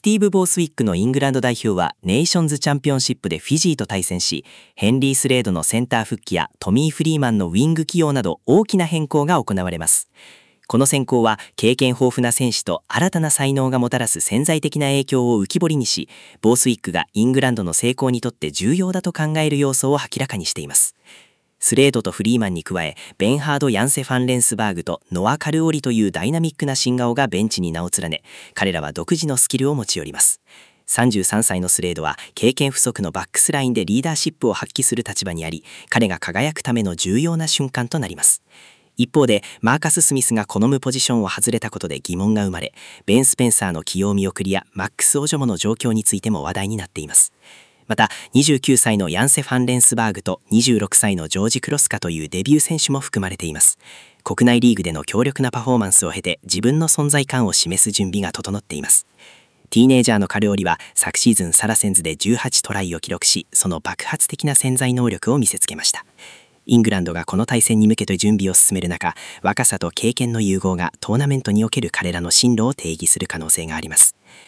ティーブ・ボースウィックのイングランド代表はネーションズチャンピオンシップでフィジーと対戦し、ヘンリー・スレードのセンター復帰やトミー・フリーマンのウィング起用など大きな変更が行われます。この選考は経験豊富な選手と新たな才能がもたらす潜在的な影響を浮き彫りにし、ボースウィックがイングランドの成功にとって重要だと考える要素を明らかにしています。スレードとフリーマンに加え、ベンハード・ヤンセ・ファンレンスバーグとノア・カルオリというダイナミックな新顔がベンチに名を連ね、彼らは独自のスキルを持ち寄ります。33歳のスレードは経験不足のバックスラインでリーダーシップを発揮する立場にあり、彼が輝くための重要な瞬間となります。一方でマーカス・スミスが好むポジションを外れたことで疑問が生まれ、ベン・スペンサーの起用見送りやマックス・オジョモの状況についても話題になっています。また29歳のヤンセ・ファンレンスバーグと26歳のジョージ・クロスカというデビュー選手も含まれています。国内リーグでの強力なパフォーマンスを経て自分の存在感を示す準備が整っています。ティーネージャーのカルオリは昨シーズンサラセンズで18トライを記録し、その爆発的な潜在能力を見せつけました。イングランドがこの対戦に向けて準備を進める中、若さと経験の融合がトーナメントにおける彼らの進路を定義する可能性があります。